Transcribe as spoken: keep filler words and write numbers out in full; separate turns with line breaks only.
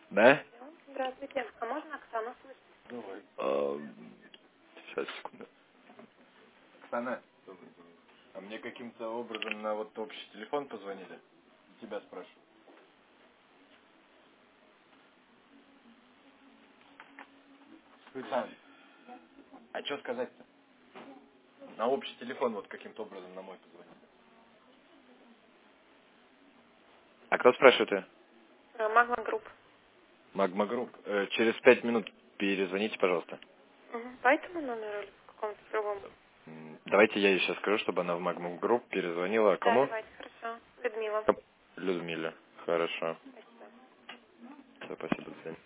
Да?
Здравствуйте. А можно Оксану слышать?
Давай. А, сейчас, секунду. Оксана, а мне каким-то образом на вот общий телефон позвонили? Тебя спрашиваю. Оксана, а что сказать-то? На общий телефон вот каким-то образом на мой позвонили. А кто спрашивает ее?
Магма Групп.
Магма Групп. Э, через пять минут перезвоните, пожалуйста.
Угу. По этому номеру или по какому-то другому?
М, Давайте я ей сейчас скажу, чтобы она в Магма Групп перезвонила.
Да,
Кому?
давайте, хорошо. Людмила.
Людмиле. Хорошо.
Спасибо.
Все, спасибо. До свидания.